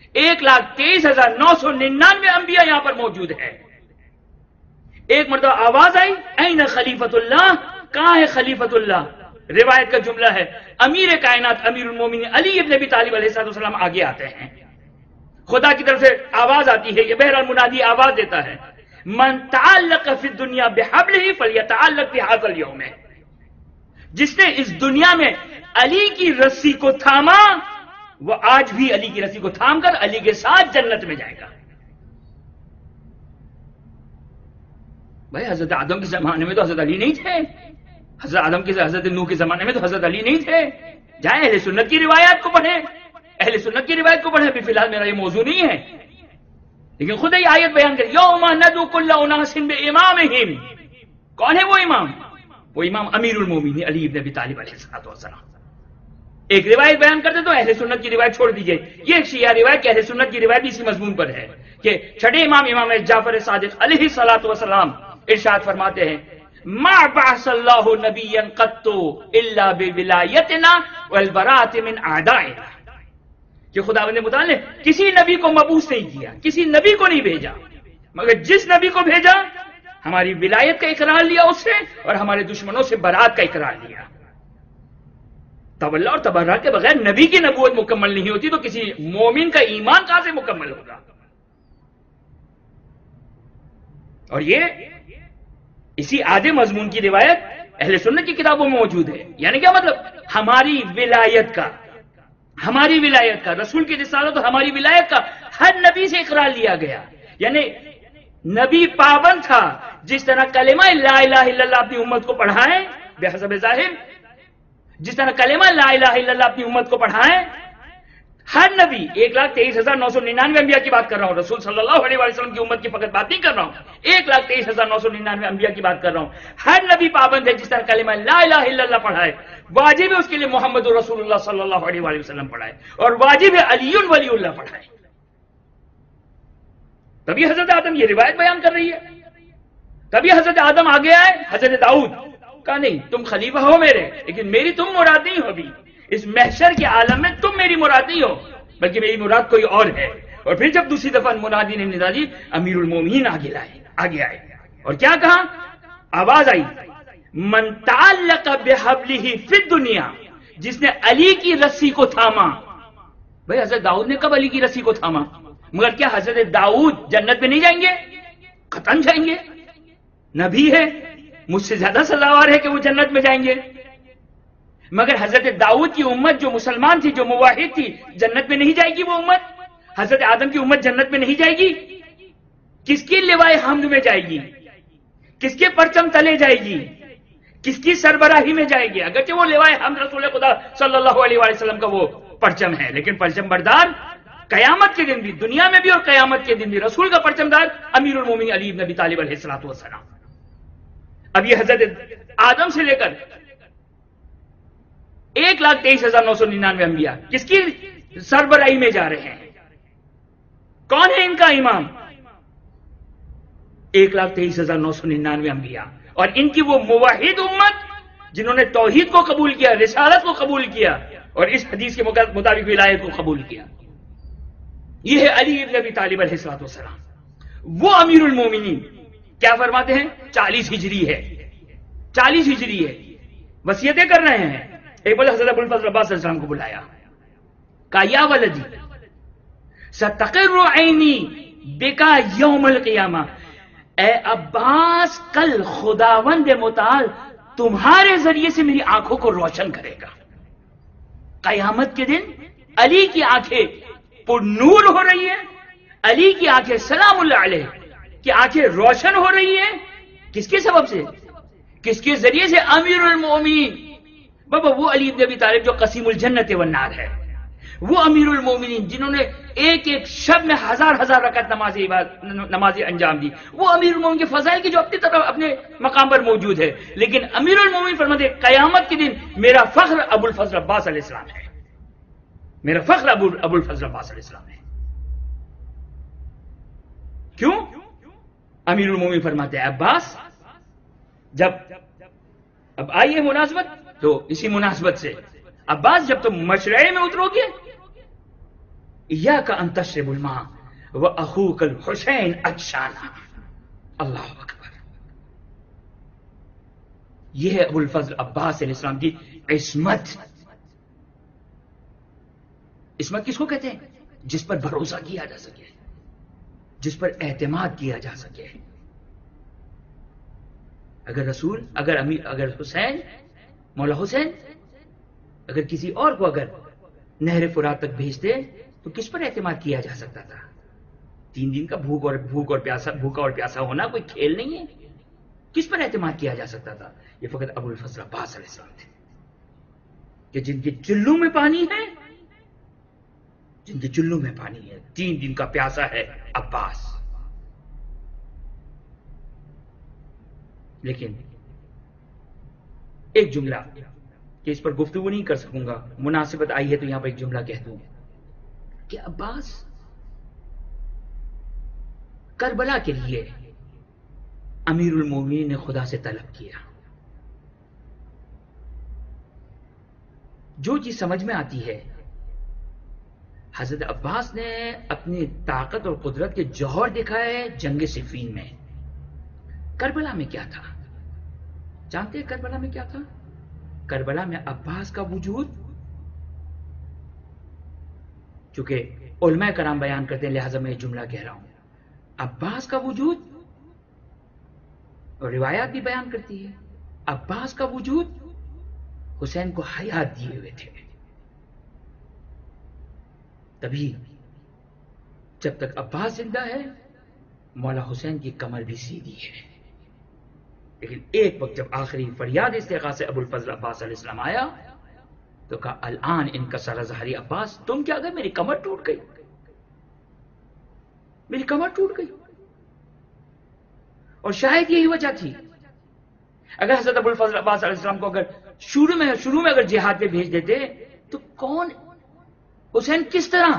1,23,999 انبیاء یہاں پر موجود ہے. ایک مرتبہ آواز آئی, این خلیفۃ اللہ, کہاں ہے خلیفۃ اللہ. روایت کا جملہ ہے, امیر کائنات امیر المومنین علی ابن ابی طالب علیہ السلام آگے آتے ہیں. خدا کی طرف سے آواز آتی ہے, یہ بہرحال منادی آواز دیتا ہے, من تعلق فی الدنیا بحبلہ فلیتعلق بہذا اليوم, جس نے اس دنیا میں علی کی رسی کو تھاما وہ آج بھی علی کی رسی کو تھام کر علی کے ساتھ جنت میں جائے گا. بھائی حضرت آدم کے زمانے میں تو حضرت علی نہیں تھے, حضرت آدم کے حضرت نوح کے زمانے میں تو حضرت علی نہیں تھے. جائیں اہل سنت کی روایات کو پڑھیں, اہل سنت کی روایت کو پڑھیں. ابھی فی الحال میرا یہ موضوع نہیں ہے, لیکن خود یہ آیت بیان کر, یوم ندعو کل اناس بامامہم. کون ہے وہ امام؟ وہ امام امیر المومنین علی ابن ابی طالب علیہ السلام. ایک روایت بیان کرتے تو اہل سنت کی روایت چھوڑ دیجئے, یہ ایک شیعہ روایت کہ اہل سنت کی روایت اسی مضمون پر ہے کہ چھٹے امام امام جعفر صادق علیہ الصلوۃ والسلام ارشاد فرماتے ہیں, ما بعث اللہ نبیا قط الا بولایتنا والبراءۃ من اعدائنا, کہ خداوند متعال نے کسی نبی کو مبعوث نہیں کیا, کسی نبی کو نہیں بھیجا, مگر جس نبی کو بھیجا ہماری ولایت کا اقرار لیا اس سے اور ہمارے دشمنوں سے برات کا اقرار لیا. تولا اور تبرع کے بغیر نبی کی نبوت مکمل نہیں ہوتی, تو کسی مومن کا ایمان کہاں سے مکمل ہوگا. اور یہ اسی آدھے مضمون کی روایت اہل سنت کی کتابوں میں موجود ہے. یعنی کیا مطلب؟ ہماری ولایت کا رسول کی رسالت اور ہماری ولایت کا ہر نبی سے اقرار لیا گیا. یعنی نبی پابند تھا جس طرح کلمہ لا الہ الا اللہ اپنی امت کو پڑھائے بحسب ظاہر، جس طرح کلمہ لا الہ الا اللہ اپنی امت کو پڑھائے. ہر نبی 1,23,999 انبیاء کی بات کر رہا ہوں، رسول صلی اللہ علیہ وسلم کی امت کی فقط بات نہیں کر رہا ہوں، 1,23,999 انبیاء کی بات کر رہا ہوں. ہر نبی پابند ہے جس طرح کلمہ لا الہ الا اللہ پڑھائے. واجب ہے اس کے لیے محمد رسول اللہ صلی اللہ علیہ وسلم پڑھائے، اور واجب ہے علی ولی اللہ پڑھائے. تبھی حضرت آدم یہ روایت بیان کر رہی ہے. تبھی حضرت آدم آگے آئے. حضرت داؤد کہا نہیں تم خلیفہ ہو میرے، لیکن میری تم مراد نہیں ہو. ابھی اس محشر کے عالم میں تم میری مراد نہیں ہو، بلکہ میری مراد کوئی اور ہے. اور پھر جب دوسری دفعہ منادی نے ندا دی، امیر المومنین آگے آئے اور کیا کہا؟ آواز آئی من تعلق بحبلہ فی الدنیا، جس نے علی کی رسی کو تھاما. بھئی حضرت داؤد نے کب علی کی رسی کو تھاما؟ مگر کیا حضرت داؤد جنت میں نہیں جائیں گے؟ قطعاً جائیں گے. نبی ہے، مجھ سے زیادہ سزاوار ہے کہ وہ جنت میں جائیں گے. مگر حضرت داؤد کی امت جو مسلمان تھی، جو موحد تھی، جنت میں نہیں جائے گی. وہ امت حضرت آدم کی امت جنت میں نہیں جائے گی. کس کی لوائے حمد میں جائے گی؟ کس کے پرچم تلے جائے گی؟ کس کی سربراہی میں جائے گی؟ اگرچہ وہ لوائے حمد رسول خدا صلی اللہ علیہ وسلم کا وہ پرچم ہے، لیکن پرچم بردار قیامت کے دن بھی، دنیا میں بھی اور قیامت کے دن بھی رسول کا پرچم دار امیر المومنین علی بن ابی طالب علیہ الصلوۃ والسلام. اب یہ حضرت آدم سے لے کر 1,23,999 انبیاء کس کی سربراہی میں جا رہے ہیں؟ کون ہے ان کا امام؟ 1,23,999 انبیاء، اور ان کی وہ موحد امت جنہوں نے توحید کو قبول کیا، رسالت کو قبول کیا، اور اس حدیث کے مطابق ولایت کو قبول کیا. یہ ہے علی بن ابی طالب علیہ الصلوۃ والسلام، وہ امیر المومنین. کیا فرماتے ہیں؟ 40 ہجری ہے، 40 ہجری ہے. وصیتیں کر رہے ہیں. ایک بار حضرت ابو الفضل عباس علیہ السلام کو بلایا، کہا یا ولدی ستقر عینی بکا یوم القیامہ، اے عباس کل خداوند متعال تمہارے ذریعے سے میری آنکھوں کو روشن کرے گا. قیامت کے دن علی کی آنکھیں پر نور ہو رہی ہیں، علی کی آنکھیں سلام اللہ علیہ کی آنکھیں روشن ہو رہی ہیں. کس کے سبب سے؟ کس کے ذریعے سے؟ امیر المومنین بابا، وہ علی بن ابی طالب جو قسیم الجنت والنار ہے، وہ امیر المومنین جنہوں نے ایک ایک شب میں ہزار رکعت نمازیں انجام دی، وہ امیر المومنین کے فضائل کی جو اپنی طرف اپنے مقام پر موجود ہے. لیکن امیر المومنین فرماتے ہیں قیامت کے دن میرا فخر ابو الفضل عباس علیہ السلام ہے، میرا فخر ابو الفضل عباس علیہ السلام ہے. کیوں؟ امیر المومنین فرماتے ہیں عباس، جب اب آئیے مناسبت تو اسی مناسبت سے عباس جب تم مشرعے میں اترو گے، ایاک ان تشرب الماء واخوک الحسین عطشانا. اللہ اکبر. یہ ہے ابو الفضل عباس علیہ السلام کی عصمت. عصمت کس کو کہتے ہیں؟ جس پر بھروسہ کیا جا سکے، جس پر اعتماد کیا جا سکے. اگر حسین، مولا حسین اگر کسی اور کو اگر نہر فرات تک بھیجتے تو کس پر اعتماد کیا جا سکتا تھا؟ 3 دن کا بھوکا اور پیاسا ہونا کوئی کھیل نہیں ہے. کس پر اعتماد کیا جا سکتا تھا؟ یہ فقط ابو الفضل عباس علیہ السلام تھے کہ جن کے چلوں میں پانی ہے، جن کے چلوں میں پانی ہے. 3 دن کا پیاسا ہے عباس. لیکن ایک جملہ کہ اس پر گفتگو نہیں کر سکوں گا، مناسبت آئی ہے تو یہاں پر ایک جملہ کہہ دوں کہ عباس کربلا کے لیے امیر المومنین نے خدا سے طلب کیا. جو چیز سمجھ میں آتی ہے، حضرت عباس نے اپنی طاقت اور قدرت کے جوہر دکھائے جنگ صفین میں. کربلا میں کیا تھا؟ جانتے ہیں کربلا میں کیا تھا؟ کربلا میں عباس کا وجود، چونکہ علماء کرام بیان کرتے ہیں لہذا میں یہ جملہ کہہ رہا ہوں، عباس کا وجود، اور روایات بھی بیان کرتی ہے عباس کا وجود حسین کو حیات دیے ہوئے تھے. تبھی جب تک عباس زندہ ہے مولا حسین کی کمر بھی سیدھی ہے. لیکن ایک وقت جب آخری فریاد استغاثے ابو الفضل عباس علیہ السلام آیا تو کہا الان انکسر ظہری عباس، تم کیا گئے؟ میری کمر ٹوٹ گئی، میری کمر ٹوٹ گئی. اور شاید یہی وجہ تھی، اگر حضرت ابو الفضل عباس علیہ السلام کو اگر شروع میں اگر جہاد پہ بھیج دیتے تو کون، حسین کس طرح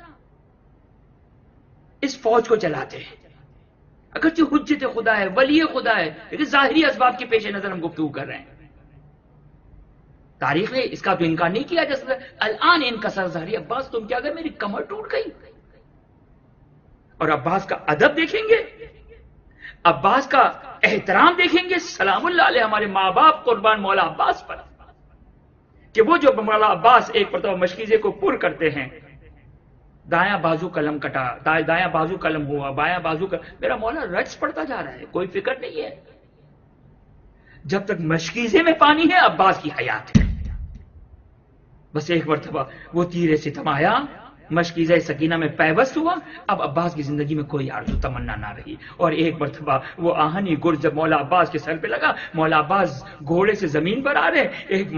اس فوج کو چلاتے ہیں؟ اگرچہ حجت خدا ہے، ولی خدا ہے، لیکن ظاہری اسباب کے پیش نظر ہم گفتگو کر رہے ہیں. تاریخ نے اس کا تو انکار نہیں کیا جیسے الان انکسر ظہری عباس، تم کیا گئے؟ میری کمر ٹوٹ گئی. اور عباس کا ادب دیکھیں گے، عباس کا احترام دیکھیں گے. سلام اللہ علیہ ہمارے ماں باپ قربان مولا عباس پر، کہ وہ جو مولا عباس ایک مرتبہ مشکیزے کو پر کرتے ہیں، دایاں بازو قلم کٹا، دایاں بازو قلم ہوا، بایاں بازو میرا مولا رقص پڑتا جا رہا ہے، کوئی فکر نہیں ہے. جب تک مشکیزے میں پانی ہے عباس کی حیات ہے. بس ایک مرتبہ وہ تیر ستم آیا، مشکیزہ سکینہ میں پیوست ہوا، اب عباس کی زندگی میں کوئی آرزو تمنا نہ رہی. اور ایک مرتبہ وہ آہنی گر جب مولا عباس کے سر پہ لگا، مولا عباس گھوڑے سے زمین پر آ رہے. ایک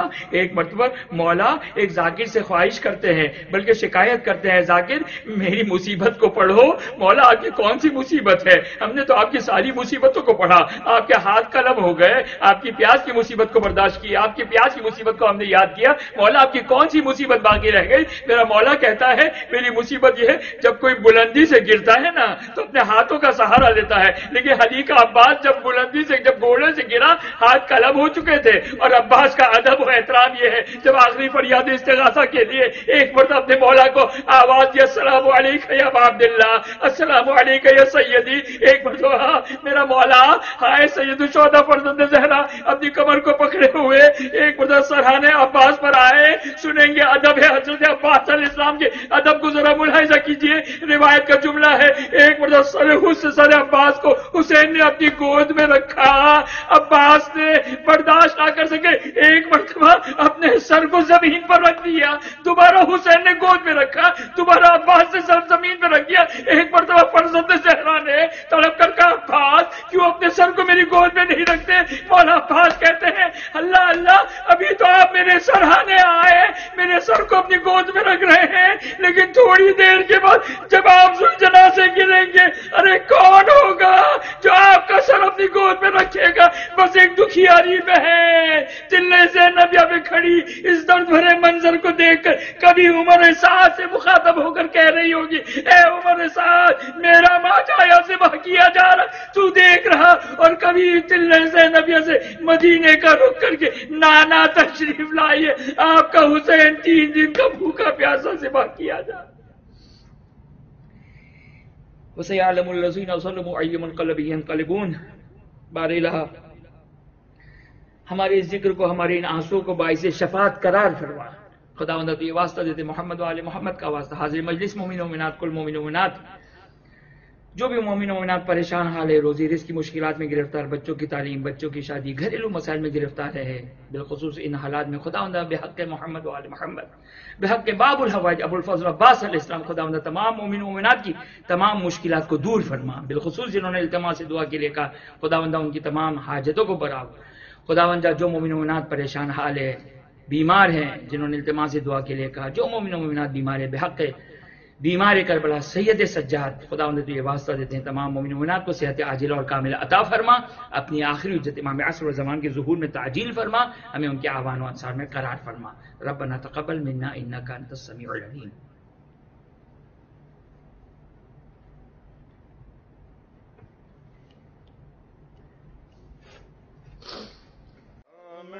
مرتبہ مولا ایک ذاکر سے خواہش کرتے ہیں، بلکہ شکایت کرتے ہیں، ذاکر میری مصیبت کو پڑھو. مولا آپ کی کون سی مصیبت ہے؟ ہم نے تو آپ کی ساری مصیبتوں کو پڑھا، آپ کے ہاتھ قلم ہو گئے، آپ کی پیاس کی مصیبت کو برداشت کی، آپ کی پیاس کی مصیبت کو ہم نے یاد کیا. مولا آپ کی کون سی مصیبت باقی رہ گئی؟ میرا مولا کہتا ہے میری مصیبت یہ ہے جب کوئی بلندی سے گرتا ہے نا تو اپنے ہاتھوں کا سہارا لیتا ہے، لیکن علی کا عباس جب بلندی سے، جب گھوڑے سے گرا ہاتھ قلم ہو چکے تھے. اور عباس کا ادب و احترام یہ ہے جب آخری فریاد استغاثہ کے لیے ایک مرتبہ اپنے مولا کو آواز دی، السلام علیکم یا ابا عبداللہ، السلام علیکم یا سیدی. ایک مرتبہ میرا مولا ہائے سید الشہداء فرزند زہرا اپنی کمر کو پکڑے ہوئے ایک مرتبہ سرحانے عباس پر آئے. سنیں گے ادب ہے حضرت عباس علیہ السلام کے ادب کو ذرا ملاحظہ کیجئے. روایت کا جملہ ہے ایک مرتبہ سر عباس کو حسین نے اپنی گود میں رکھا، عباس نے برداشت نہ کر سکے، ایک مرتبہ اپنے سر کو زمین پر رکھ دیا، دوبارہ حسین نے گود میں رکھا، دوبارہ عباس نے سر زمین پر رکھ دیا. ایک مرتبہ فرزند زہرا نے تڑپ کر کہا عباس کیوں اپنے سر کو میری گود میں نہیں رکھتے؟ مولا عباس کہتے ہیں اللہ اللہ، ابھی تو آپ میرے سرحانے آئے، میرے سر کو اپنی گود میں رکھ رہے ہیں، لیکن تھوڑی دیر کے بعد جب آپ ذوالجلال سے گریں گے، ارے کون ہوگا جو آپ کا سر اپنی گود میں رکھے گا؟ بس ایک دکھیاری بہن دل زینبیہ پہ کھڑی اس درد بھرے منظر کو دیکھ کر کبھی عمر سعد سے مخاطب ہو کر کہہ رہی ہوگی اے عمر سعد میرا ماجایا ذبح کیا جا رہا تو دیکھ رہا. اور کبھی دل زینبیہ سے مدینے کا رخ کر کے نانا تشریف لائیے، آپ کا حسین 3 دن کا بھوکا پیاسا ذبح کیا جا رہا. وَسَيَعْلَمُ الَّذِينَ ظَلَمُوا أَيُّ مُنقَلَبٍ يَنقَلِبُونَ. بار الہ ہمارے ذکر کو، ہمارے ان آنسوں کو باعث شفاعت قرار فرما. خداوند تو یہ واسطہ دیتے محمد و آل محمد کا واسطہ، حاضر مجلس مومن و مومنات، کل مومن و مومنات، جو بھی مومن و مومنات پریشان حال ہے، روزی رزق کی مشکلات میں گرفتار، بچوں کی تعلیم، بچوں کی شادی، گھریلو مسائل میں گرفتار ہے، بالخصوص ان حالات میں خداوند بحق محمد و آل محمد، بحق باب الحوائج ابو الفضل عباس علیہ السلام، خداوند تمام مومن و مومنات کی تمام مشکلات کو دور فرما. بالخصوص جنہوں نے التماس سے دعا کے لیے کہا، خداوند ان کی تمام حاجتوں کو بڑھاؤ. خداوند جو مومن و مومنات پریشان حال ہے، بیمار ہیں، جنہوں نے التماس سے دعا کے لیے کہا، جو مومن و مومنات بیمار ہے، بحق بیمار کربلا سید سجاد، خداوند تو یہ واسطہ دیتے ہیں تمام مومن و مومنات کو صحت عاجلہ اور کاملہ عطا فرما. اپنی آخری حجت امام عصر و زمان کے ظہور میں تعجیل فرما، ہمیں ان کے آوان و انصار میں قرار فرما. ربنا تقبل منا انک انت السمیع العلیم.